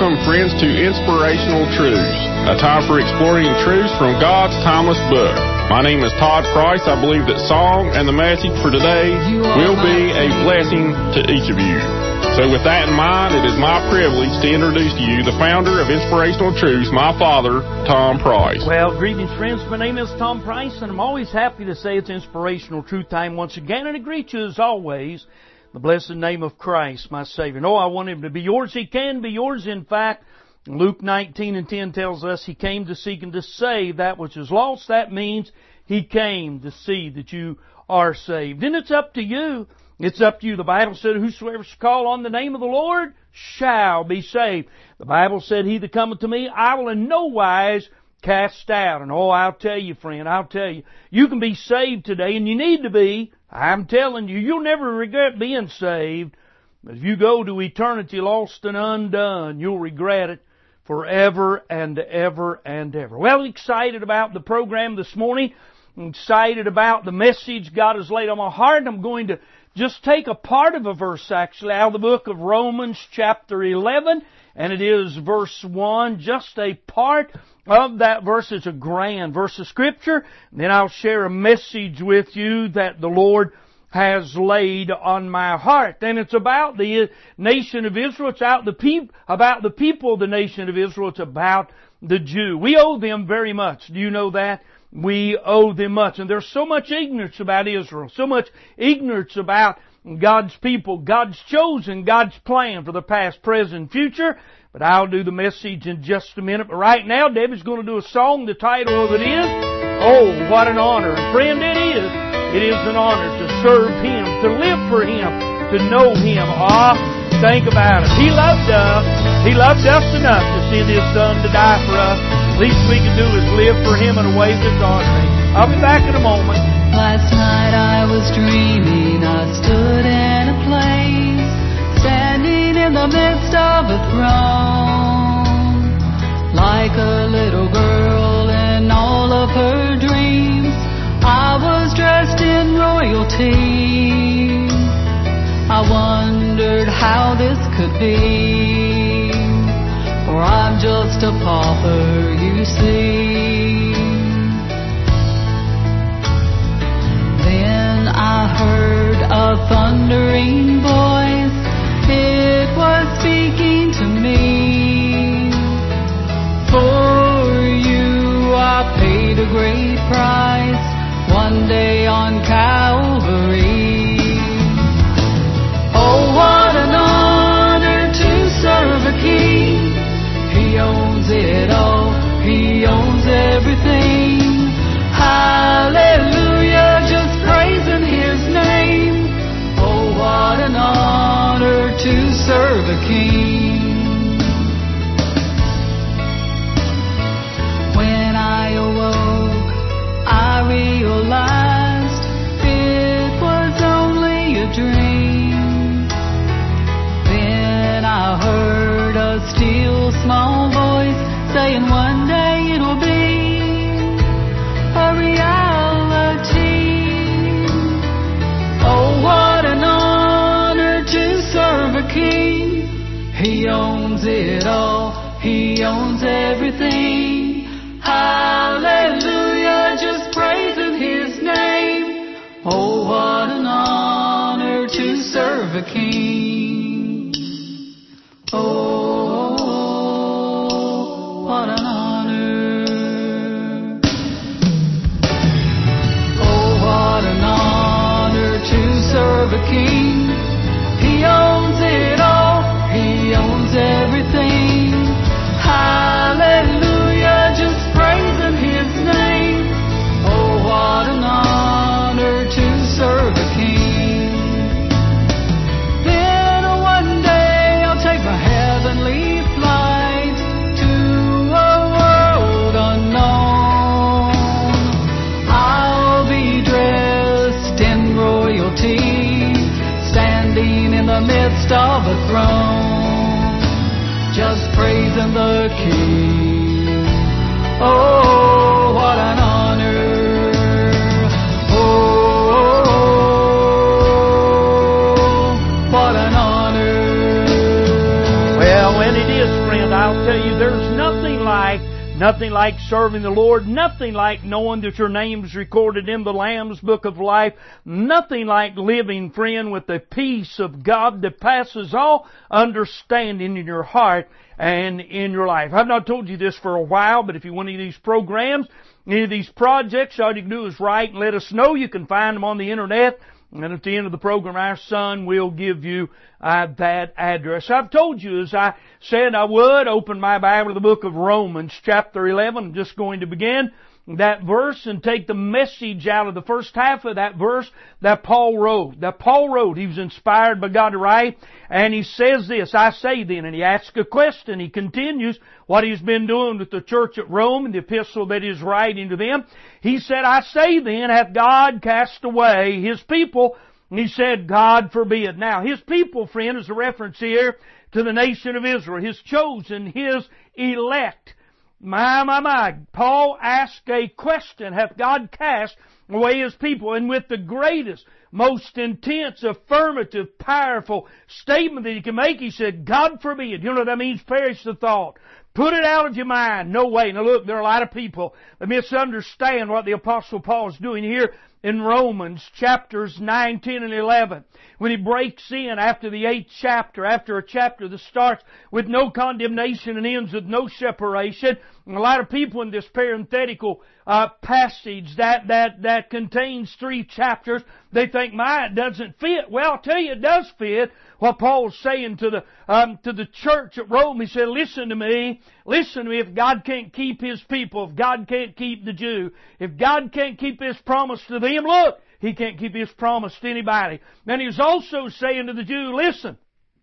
Welcome, friends, to Inspirational Truths, a time for exploring truths from God's timeless book. My name is Todd Price. I believe that song and the message for today will be a blessing to each of you. So with that in mind, it is my privilege to introduce to you the founder of Inspirational Truths, my father, Tom Price. Well, greetings, friends. My name is Tom Price, and I'm always happy to say it's Inspirational Truth Time once again, and I greet you as always the blessed name of Christ, my Savior. No, I want Him to be yours. He can be yours. In fact, Luke 19:10 tells us He came to seek and to save that which is lost. That means He came to see that you are saved. And it's up to you. It's up to you. The Bible said, whosoever shall call on the name of the Lord shall be saved. The Bible said, he that cometh to me, I will in no wise cast out. And I'll tell you, friend, you can be saved today, and you need to be. I'm telling you, you'll never regret being saved. But if you go to eternity lost and undone, you'll regret it forever and ever and ever. Well, excited about the program this morning. I'm excited about the message God has laid on my heart. I'm going to just take a part of a verse, actually, out of the book of Romans chapter 11. And it is verse 1, just a part of that verse. It's a grand verse of Scripture. And then I'll share a message with you that the Lord has laid on my heart. And it's about the nation of Israel. It's about the people of the nation of Israel. It's about the Jew. We owe them very much. Do you know that? We owe them much. And there's so much ignorance about Israel, so much ignorance about God's people, God's chosen, God's plan for the past, present, future. But I'll do the message in just a minute. But right now, Debbie's going to do a song. The title of it is, Oh, What an Honor. And friend, it is. It is an honor to serve Him, to live for Him, to know Him. Think about it. He loved us. He loved us enough to send His Son to die for us. Least we can do is live for Him in a way that's honoring. I'll be back in a moment. Last night I was dreaming, I stood in a place, standing in the midst of a throne, like a little girl in all of her dreams. I was dressed in royalty. I wondered how this could be, for I'm just a pauper, you see. Then I heard a thundering voice. It was speaking to me. For you I paid a great price one day on Calvary. Oh, what an honor to serve a King. He owns it all. He owns everything. Hallelujah, just praising His name. Oh, what an honor to serve a King. When I awoke, I realized it was only a dream. Then I heard a still small voice saying one day it'll be a reality. Oh, what an honor to serve a King. He owns it all. He owns everything. Hallelujah, just praising His name. Oh, what an honor to serve a King. Oh, what an honor. Oh, what an honor to serve a King. He owns it all. He owns everything. Hallelujah, just praising His name. Oh, what an honor to serve a King. Then one day I'll take my heavenly flight to a world unknown. I'll be dressed in royalty, standing in the midst of a throne, just praising the King. Oh, what an honor. Oh, what an honor. Well, and it is, friend. Nothing like serving the Lord. Nothing like knowing that your name's recorded in the Lamb's Book of Life. Nothing like living, friend, with the peace of God that passes all understanding in your heart and in your life. I've not told you this for a while, but if you want any of these programs, any of these projects, all you can do is write and let us know. You can find them on the internet. And at the end of the program, our son will give you that address. I've told you, as I said I would, open my Bible to the book of Romans, chapter 11. I'm just going to begin that verse and take the message out of the first half of that verse that Paul wrote. He was inspired by God to write, and he says this, I say then, and he asks a question. He continues what he's been doing with the church at Rome and the epistle that he's writing to them. He said, I say then, hath God cast away His people? And he said, God forbid. Now, His people, friend, is a reference here to the nation of Israel, His chosen, His elect. My. Paul asked a question, hath God cast away His people? And with the greatest, most intense, affirmative, powerful statement that he can make, he said, God forbid. You know what that means? Perish the thought. Put it out of your mind. No way. Now look, there are a lot of people that misunderstand what the Apostle Paul is doing here in Romans chapters 9, 10, and 11. When he breaks in after the 8th chapter, after a chapter that starts with no condemnation and ends with no separation, and a lot of people in this parenthetical passage that contains 3 chapters, they think, it doesn't fit. Well, I'll tell you, it does fit. What Paul's saying to the church at Rome, he said, listen to me, if God can't keep His people, if God can't keep the Jew, if God can't keep His promise to them, look, He can't keep His promise to anybody. And He was also saying to the Jew, listen,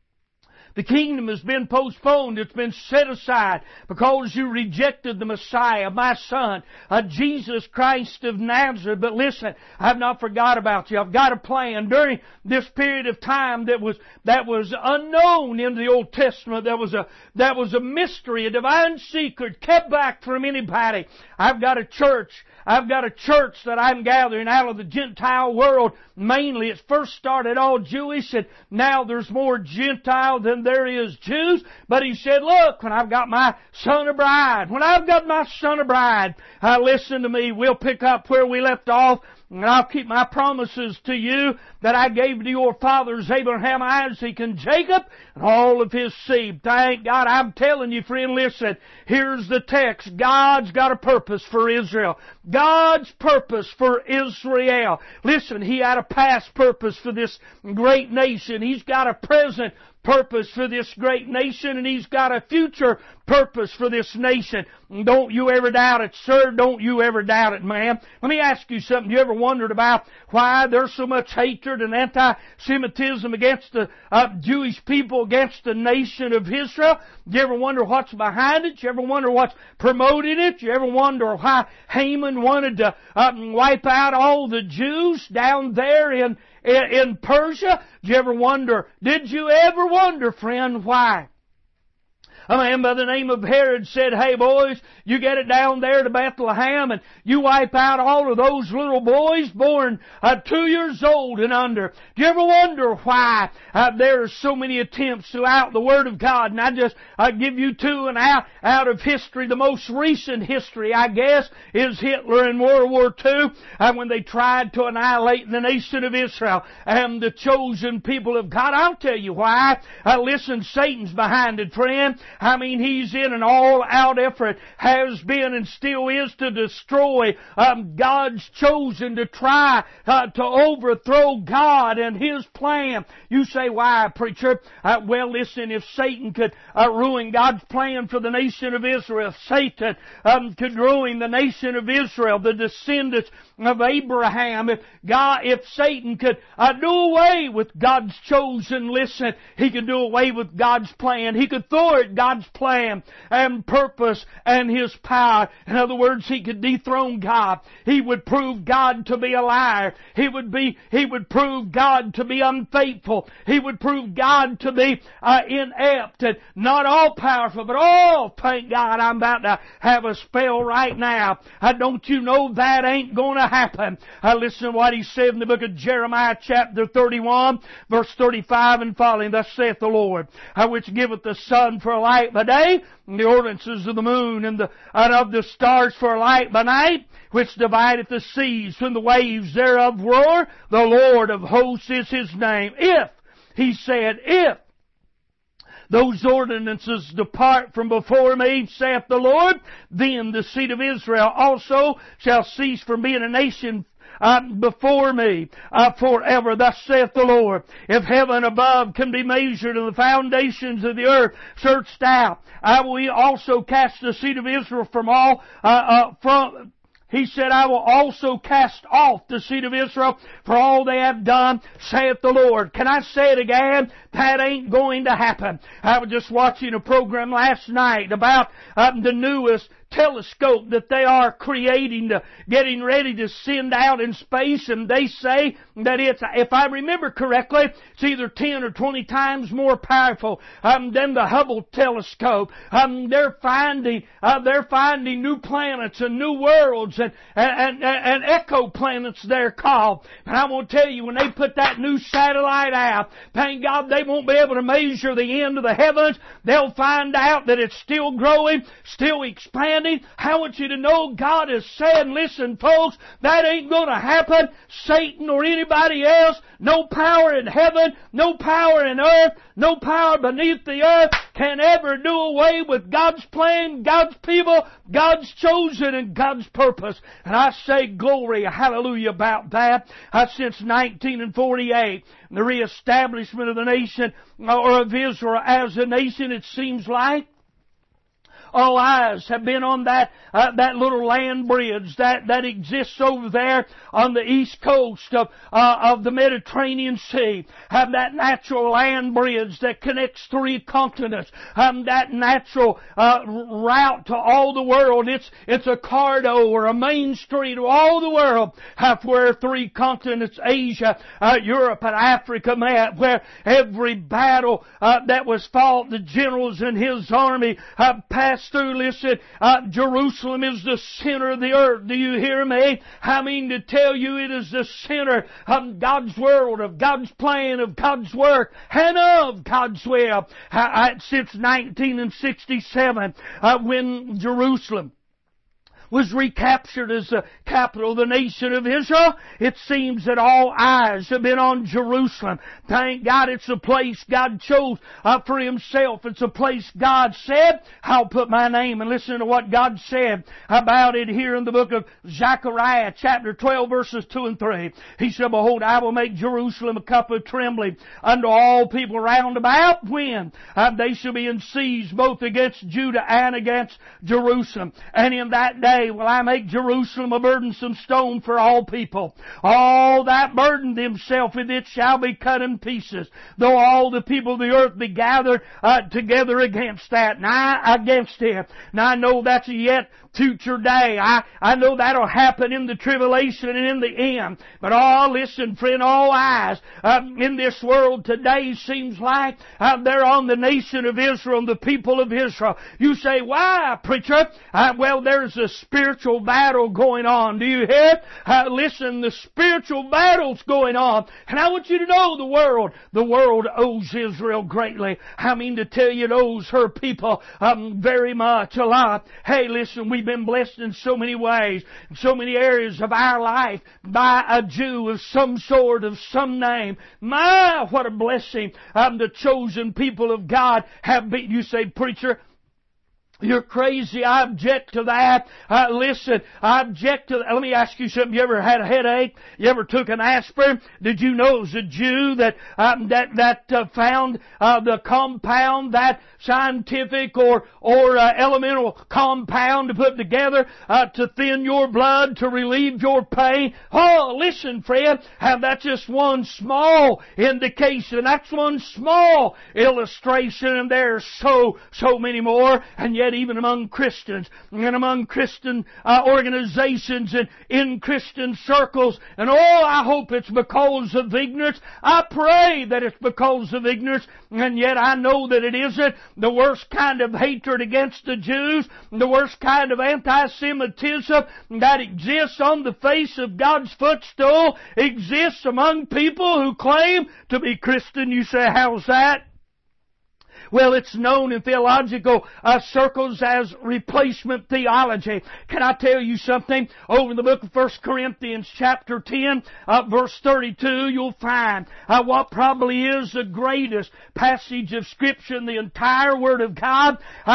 the kingdom has been postponed. It's been set aside because you rejected the Messiah, my Son, Jesus Christ of Nazareth. But listen, I've not forgot about you. I've got a plan. During this period of time that was unknown in the Old Testament, that was a mystery, a divine secret kept back from anybody. I've got a church that I'm gathering out of the Gentile world. Mainly, it first started all Jewish, and now there's more Gentile than there is Jews. But he said, look, when I've got my son a bride, listen to me, we'll pick up where we left off. And I'll keep my promises to you that I gave to your fathers, Abraham, Isaac, and Jacob, and all of his seed. Thank God. I'm telling you, friend, listen. Here's the text. God's got a purpose for Israel. God's purpose for Israel. Listen, He had a past purpose for this great nation. He's got a present purpose for this great nation, and He's got a future purpose for this nation. Don't you ever doubt it, sir. Don't you ever doubt it, ma'am. Let me ask you something. You ever wondered about why there's so much hatred and anti-Semitism against the Jewish people, against the nation of Israel? You ever wonder what's behind it? You ever wonder what's promoting it? You ever wonder why Haman wanted to wipe out all the Jews down there in Persia? Did you ever wonder, friend, why? A man by the name of Herod said, hey boys, you get it down there to Bethlehem and you wipe out all of those little boys born 2 years old and under. Do you ever wonder why there are so many attempts throughout the Word of God? And I just give you 2 and out of history. The most recent history, I guess, is Hitler in World War II when they tried to annihilate the nation of Israel and the chosen people of God. I'll tell you why. Listen, Satan's behind it, friend. I mean, he's in an all-out effort, has been and still is, to destroy God's chosen, to try to overthrow God and His plan. You say, why, preacher? Well, listen, if Satan could ruin God's plan for the nation of Israel, if Satan could ruin the nation of Israel, the descendants of Abraham, if Satan could do away with God's chosen, listen, he could do away with God's plan. He could thwart God's plan and purpose and His power. In other words, he could dethrone God. He would prove God to be a liar. He would prove God to be unfaithful. He would prove God to be inept and not all powerful, but thank God, I'm about to have a spell right now. Don't you know that ain't going to happen? Listen to what He said in the book of Jeremiah chapter 31, verse 35 and following. Thus saith the Lord, which giveth the sun for a light light by day, and the ordinances of the moon and of the stars for a light by night, which divideth the seas when the waves thereof roar. The Lord of hosts is His name. If, He said, if those ordinances depart from before me, saith the Lord, then the seed of Israel also shall cease from being a nation before me forever. Thus saith the Lord. If heaven above can be measured and the foundations of the earth searched out, I will also cast the seed of Israel He said, I will also cast off the seed of Israel for all they have done, saith the Lord. Can I say it again? That ain't going to happen. I was just watching a program last night about the newest telescope that they are creating, getting ready to send out in space, and they say that it's, if I remember correctly, it's either 10 or 20 times more powerful than the Hubble telescope. They're finding new planets and new worlds and exoplanets they're called. And I want to tell you, when they put that new satellite out, thank God they won't be able to measure the end of the heavens. They'll find out that it's still growing, still expanding. I want you to know God is saying, listen folks, that ain't going to happen. Satan or anybody else, no power in heaven, no power in earth, no power beneath the earth can ever do away with God's plan, God's people, God's chosen, and God's purpose. And I say glory, hallelujah about that. Since 1948, the reestablishment of the nation, or of Israel as a nation, it seems like, all eyes have been on that little land bridge that exists over there on the east coast of the Mediterranean Sea. That natural land bridge that connects 3 continents. That natural route to all the world. It's a corridor or a main street of all the world, where 3 continents, Asia, Europe, and Africa met, where every battle that was fought, the generals and His army passed through. Listen, Jerusalem is the center of the earth. Do you hear me? I mean to tell you, it is the center of God's world, of God's plan, of God's work, and of God's will. Since 1967, when Jerusalem was recaptured as the capital of the nation of Israel, it seems that all eyes have been on Jerusalem. Thank God it's a place God chose for Himself. It's a place God said, I'll put my name. And listen to what God said about it here in the book of Zechariah, chapter 12, verses 2 and 3. He said, behold, I will make Jerusalem a cup of trembling unto all people round about, when they shall be in siege both against Judah and against Jerusalem. And in that day will I make Jerusalem a burdensome stone for all people. All that burden themselves with it shall be cut in pieces, though all the people of the earth be gathered together against that. Now, against it. Now, I know that's a yet future day. I know that'll happen in the tribulation and in the end. But listen, friend, all eyes in this world today seems like they're on the nation of Israel and the people of Israel. You say, why, preacher? Well, there's a spiritual battle going on. Do you hear? Listen, the spiritual battle's going on. And I want you to know the world owes Israel greatly. I mean to tell you, it owes her people very much, a lot. Hey, listen, we've been blessed in so many ways, in so many areas of our life, by a Jew of some sort, of some name. My, what a blessing the chosen people of God have been. You say, preacher, you're crazy. I object to that. Listen, I object to that. Let me ask you something. You ever had a headache? You ever took an aspirin? Did you know it was a Jew that found the compound, that scientific or elemental compound to put together to thin your blood, to relieve your pain? Oh, listen, friend, that's just one small indication. That's one small illustration, and there's so many more. And yet, even among Christians and among Christian organizations and in Christian circles, and I hope it's because of ignorance. I pray that it's because of ignorance, and yet I know that it isn't. The worst kind of hatred against the Jews, the worst kind of anti-Semitism that exists on the face of God's footstool exists among people who claim to be Christian. You say, how's that? Well, it's known in theological circles as replacement theology. Can I tell you something? Over in the book of 1 Corinthians chapter 10, verse 32, you'll find what probably is the greatest passage of Scripture in the entire Word of God,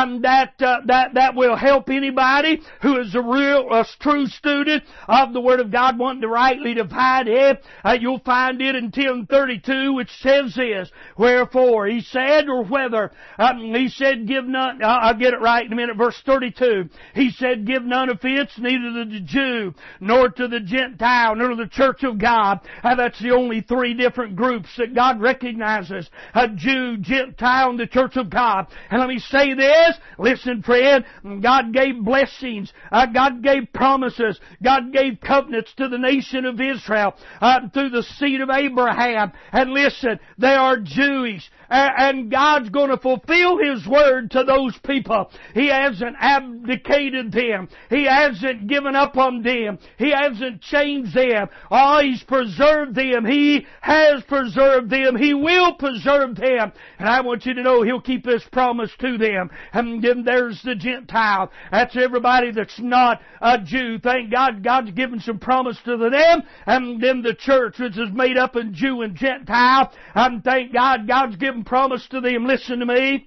that will help anybody who is a true student of the Word of God wanting to rightly divide it. You'll find it in 10:32, which says this, wherefore, he said, or whether, he said, give none, I'll get it right in a minute, verse 32, he said, give none offense, neither to the Jew, nor to the Gentile, nor to the church of God. That's the only three different groups that God recognizes, a Jew, Gentile, and the church of God. And let me say this, listen friend, God gave blessings, God gave promises, God gave covenants to the nation of Israel, through the seed of Abraham. And listen, they are Jewish, and God's going to fulfill His word to those people. He hasn't abdicated them. He hasn't given up on them. He hasn't changed them. Oh, He's preserved them. He has preserved them. He will preserve them. And I want you to know He'll keep His promise to them. And then there's the Gentile. That's everybody that's not a Jew. Thank God, God's given some promise to them. And then the church, which is made up of Jew and Gentile. And thank God, God's given promise to them. Listen to me.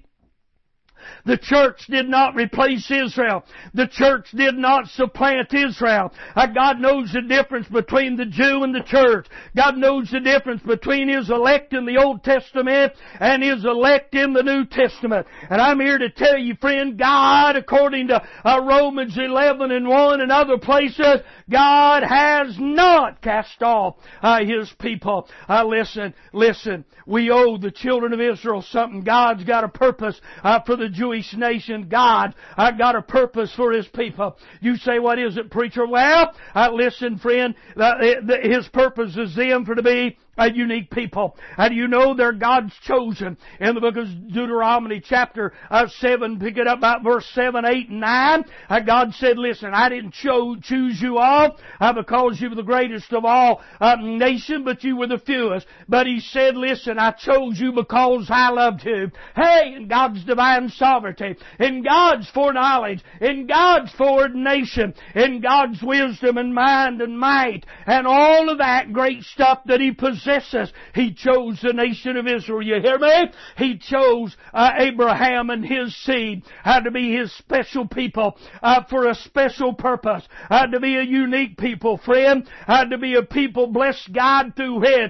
The church did not replace Israel. The church did not supplant Israel. God knows the difference between the Jew and the church. God knows the difference between His elect in the Old Testament and His elect in the New Testament. And I'm here to tell you, friend, God, according to Romans 11:1 and other places, God has not cast off His people. Listen, we owe the children of Israel something. God's got a purpose for the Jewish nation. God got a purpose for His people. You say, what is it, preacher? Well, listen, friend, His purpose is them for to be a unique people. How do you know they're God's chosen? In the book of Deuteronomy chapter 7, pick it up about verse 7, 8, and 9. God said, listen, I didn't choose you all because you were the greatest of all nation, but you were the fewest. But He said, listen, I chose you because I loved you. Hey, in God's divine sovereignty, in God's foreknowledge, in God's foreordination, in God's wisdom and mind and might, and all of that great stuff that He possesses, He chose the nation of Israel. You hear me? He chose Abraham and his seed to be His special people for a special purpose, to be a unique people, friend, to be a people, bless God, through which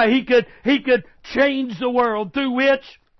He could change the world, through which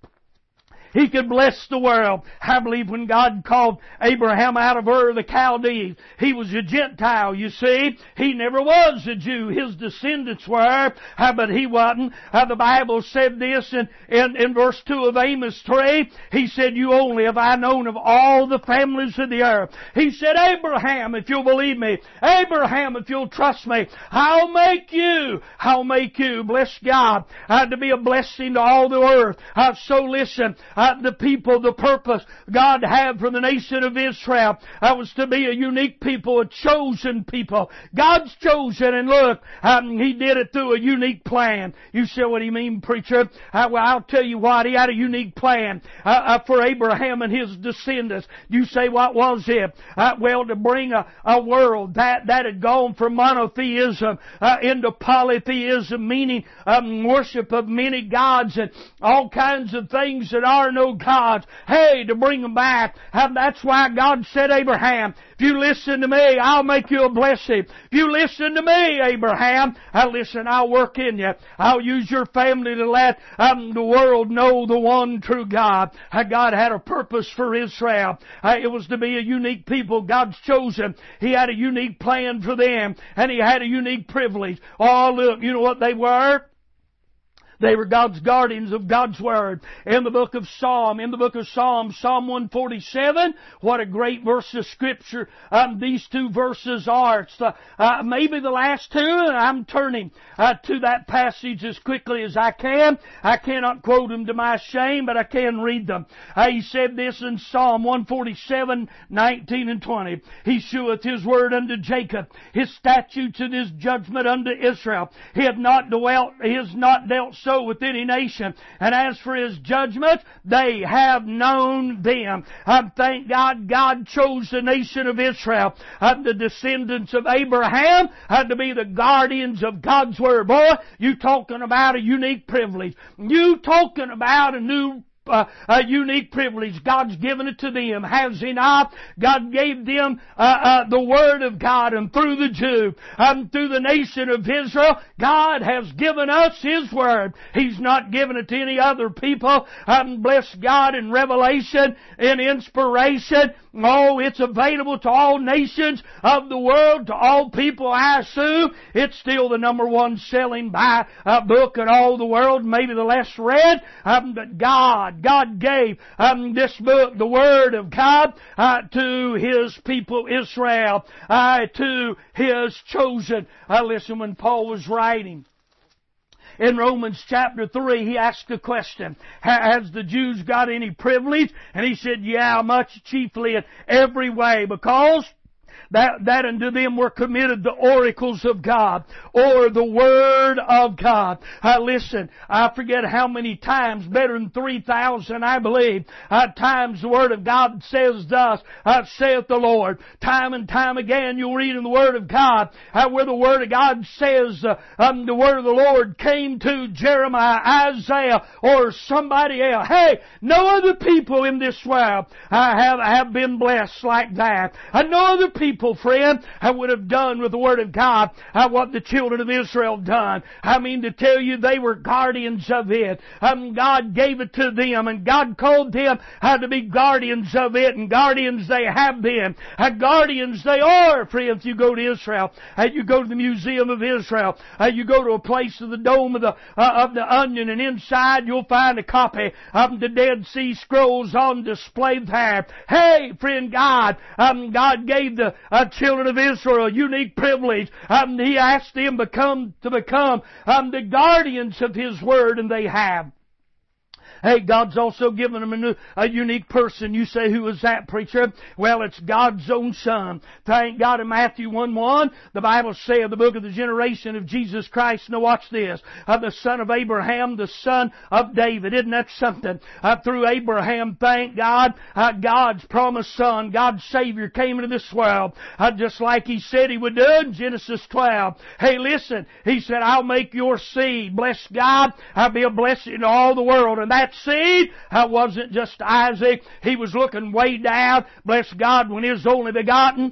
He could bless the world. I believe when God called Abraham out of Ur of the Chaldees, he was a Gentile, you see. He never was a Jew. His descendants were, but he wasn't. The Bible said this in verse 2 of Amos 3. He said, you only have I known of all the families of the earth. He said, Abraham, if you'll believe me, Abraham, if you'll trust me, I'll make you, bless God, to be a blessing to all the earth. So listen, the people, the purpose God had for the nation of Israel was to be a unique people, a chosen people. God's chosen, and look, He did it through a unique plan. You say, what do you mean, preacher? Well, I'll tell you what, He had a unique plan for Abraham and his descendants. You say, what was it? Well, to bring a world that had gone from monotheism into polytheism, meaning worship of many gods and all kinds of things that are no gods. Hey, to bring them back. That's why God said, Abraham, if you listen to me, I'll make you a blessing. If you listen to me, Abraham, listen, I'll work in you. I'll use your family to let the world know the one true God. God had a purpose for Israel. It was to be a unique people, God's chosen. He had a unique plan for them, and He had a unique privilege. Oh, look, you know what they were? They were God's guardians of God's Word. In the book of Psalm, Psalm 147, what a great verse of Scripture these two verses are. It's maybe the last two, and I'm turning to that passage as quickly as I can. I cannot quote them to my shame, but I can read them. He said this in Psalm 147, 19 and 20. He sheweth His word unto Jacob, His statutes and His judgment unto Israel. He has not dealt so with any nation. And as for His judgment, they have known them. Thank God, God chose the nation of Israel, the descendants of Abraham, to be the guardians of God's Word. Boy, you talking about a unique privilege. You talking about a unique privilege. God's given it to them, has He not? God gave them the Word of God, and through the Jew, through the nation of Israel, God has given us His Word. He's not given it to any other people. Bless God, in revelation, in inspiration. Oh, it's available to all nations of the world, to all people, I assume. It's still the number one selling book in all the world, maybe the less read. But God gave this book, the Word of God, to His people Israel, to His chosen. Listen, when Paul was writing in Romans chapter 3, he asked a question. Has the Jews got any privilege? And he said, yeah, much, chiefly in every way, because that unto them were committed the oracles of God, or the Word of God. Listen, I forget how many times, better than 3,000, I believe, times the Word of God says thus, saith the Lord. Time and time again you'll read in the Word of God, where the Word of God says, the Word of the Lord came to Jeremiah, Isaiah, or somebody else. Hey, no other people in this world have been blessed like that. No other people, friend, would have done with the Word of God what the children of Israel done. I mean to tell you, they were guardians of it. God gave it to them, and God called them to be guardians of it, and guardians they have been. Guardians they are, friends. You go to Israel, you go to the Museum of Israel, you go to a place of the Dome of the Onion, and inside you'll find a copy of the Dead Sea Scrolls on display there. Hey, friend, God gave the children of Israel a unique privilege. He asked them to become the guardians of His Word, and they have. Hey, God's also given them a unique person. You say, who is that, preacher? Well, it's God's own Son. Thank God, in Matthew 1:1, the Bible says, the book of the generation of Jesus Christ. Now watch this. The son of Abraham, the son of David. Isn't that something? Through Abraham, thank God, God's promised Son, God's Savior, came into this world, just like He said He would do in Genesis 12. Hey, listen, He said, I'll make your seed, bless God, I'll be a blessing to all the world. And that seed wasn't just Isaac. He was looking way down, bless God, when His only begotten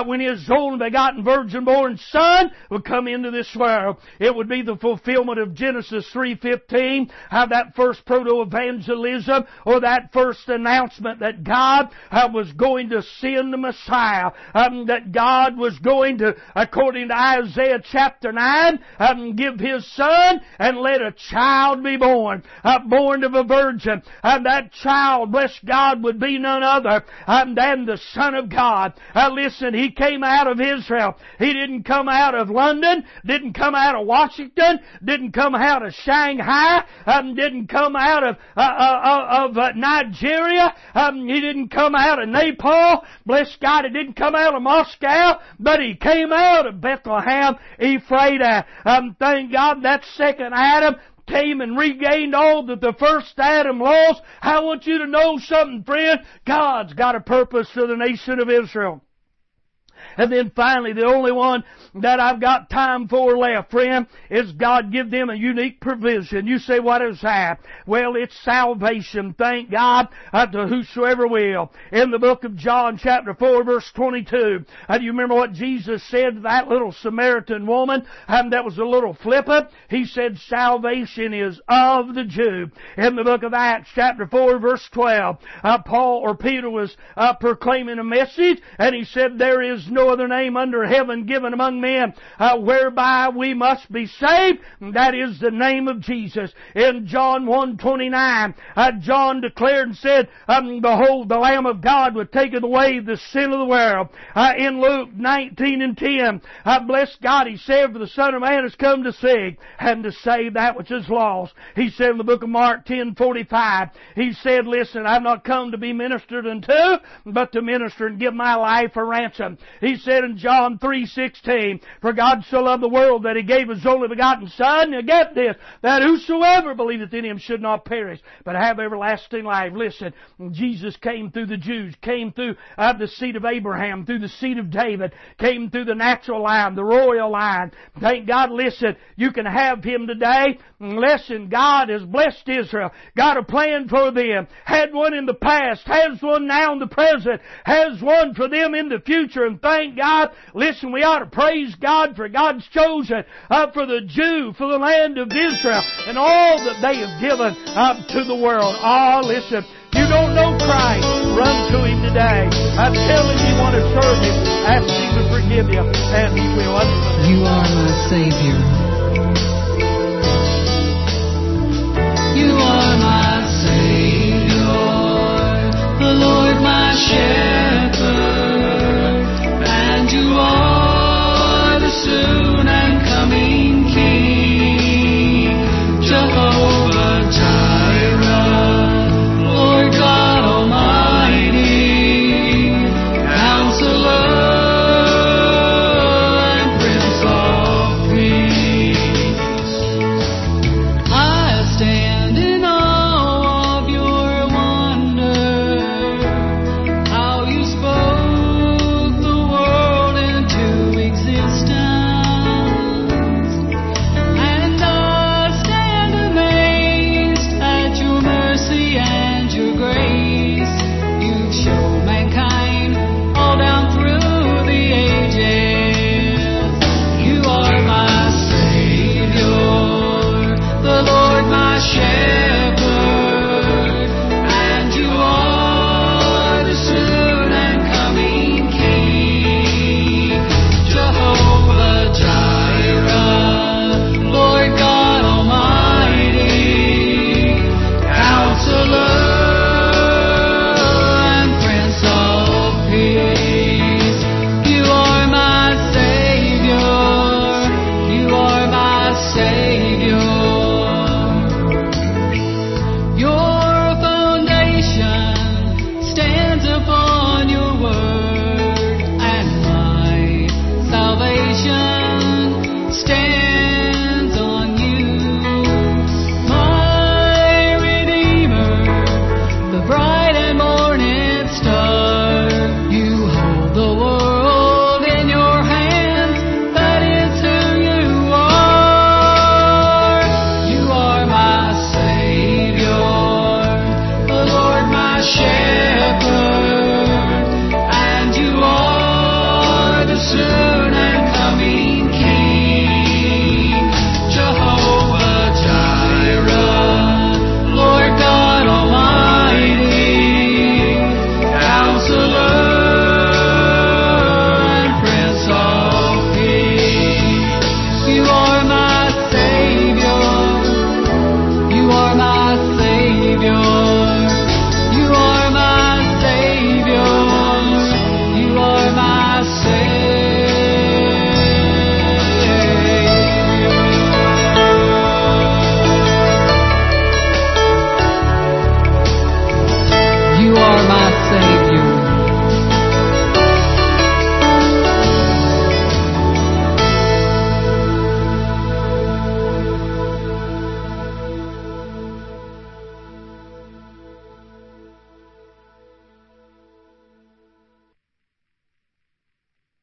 virgin-born Son would come into this world. It would be the fulfillment of Genesis 3:15, that first proto-evangelism, or that first announcement that God was going to send the Messiah, that God was going to, according to Isaiah chapter 9, give His Son and let a child be born, born of a virgin. That child, bless God, would be none other than the Son of God. Listen, He came out of Israel. He didn't come out of London, didn't come out of Washington, didn't come out of Shanghai, didn't come out of Nigeria, He didn't come out of Nepal, bless God, He didn't come out of Moscow, but He came out of Bethlehem, Ephrathah. Thank God, that second Adam came and regained all that the first Adam lost. I want you to know something, friend. God's got a purpose for the nation of Israel. And then finally, the only one that I've got time for left, friend, is God give them a unique provision. You say, what is that? Well, it's salvation. Thank God to whosoever will. In the book of John, chapter 4, verse 22, do you remember what Jesus said to that little Samaritan woman that was a little flippant? He said, salvation is of the Jew. In the book of Acts, chapter 4, verse 12, Peter was proclaiming a message, and he said, there is no other name under heaven given among men whereby we must be saved. That is the name of Jesus. In John 1:29, John declared and said, behold, the Lamb of God would taketh away the sin of the world. In Luke 19:10, bless God, He said, for the Son of Man has come to seek and to save that which is lost. He said in the book of Mark 10:45, He said, listen, I've not come to be ministered unto, but to minister and give my life a ransom. He He said in John 3:16, for God so loved the world that He gave His only begotten Son. Now get this, that whosoever believeth in Him should not perish, but have everlasting life. Listen, Jesus came through the Jews, came through the seed of Abraham, through the seed of David, came through the natural line, the royal line. Thank God, listen, you can have Him today. Listen, God has blessed Israel, got a plan for them, had one in the past, has one now in the present, has one for them in the future, and thank God. Listen, we ought to praise God for God's chosen, for the Jew, for the land of Israel, and all that they have given to the world. Listen, you don't know Christ, run to Him today. I'm telling you, you want to serve Him, ask Him to forgive you, and He will. You are my Savior. You are my Savior, the Lord my shepherd.